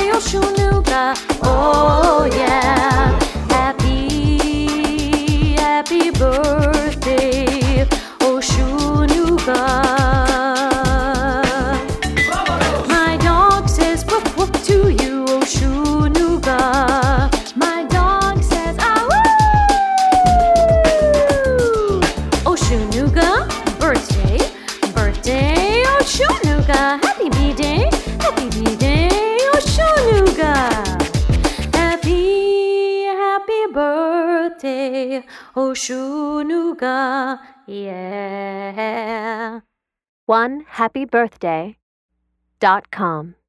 birthday, Oshunuga. Oh yeah. Happy birthday, Oshunuga. My dog says woof woof to you, Oshunuga. My dog says ah woo. Oshunuga, birthday, Oshunuga. Happy B-Day, Oshunuga. Happy birthday, Oshunuga. Yeah. OneHappyBirthday.com